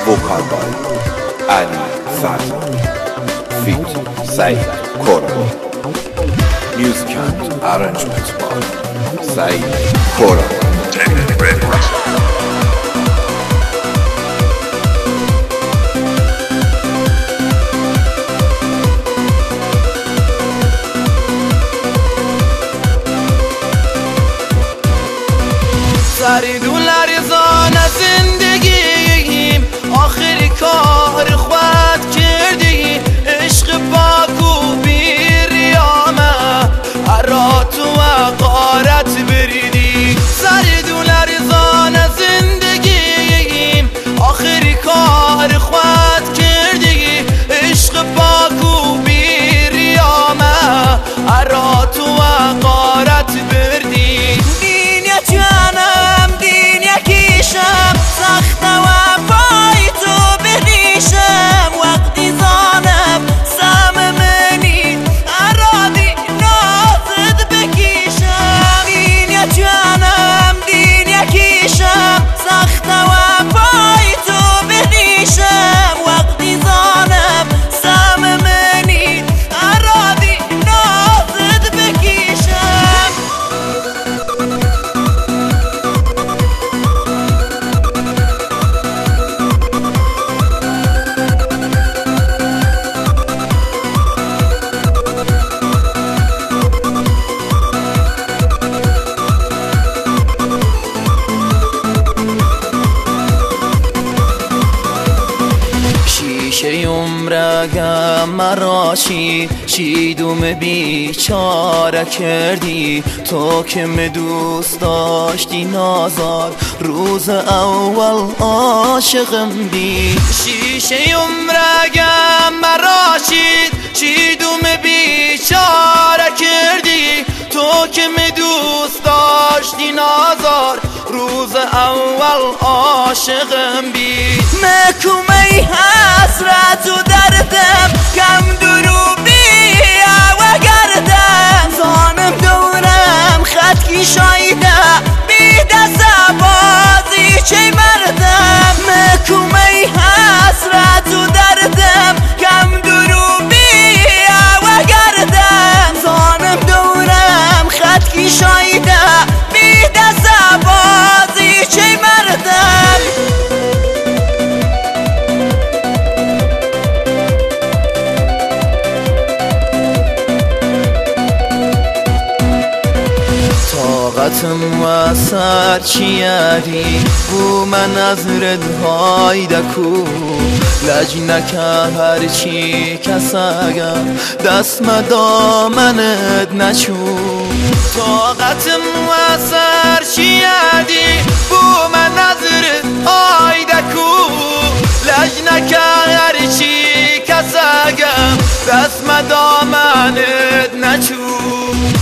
vocal by Ali Fazl, feat Saeed Kora, music and arrangement by Saeed Kora. سری دولار زان زندگیم آخری کار خود کردی عشق باکو بیریامه عرات و قارت بریدی سری دولار زان زندگیم آخری کار خود کردی عشق باکو بیریامه عرات و قارت بردی سخته و پای تو بریشم وقتی زانم سم منی ارادی نازد بکیشم دین یا جانم دین یکیشم سخته و پای تو بریشم وقتی زانم سم منی ارادی نازد بکیشم شیشه عمرگم مراشی چیدوم بیچاره کردی تو که می دوست داشتی نازار روز اول عاشقم بی شیشه عمرگم مراشی چیدوم بیچاره کردی تو که می دوست داشتی نازار روز اول عاشقم بی مکومی حسرت و دردم کم دروبی و گردم زانم دورم خط شایده بی دست بازی چه مردم مکومی حسرت و دردم کم دروبی و گردم زانم دورم خط شایده بی دست بازی چه مردم طاقتم و سر چیاری بو من از ردهای دکو لج نکه هرچی کسگم دست مدامنت نچو طاقتم و سر چیاری بو من از ردهای دکو لج نکه هرچی کسگم دست مدامنت نچو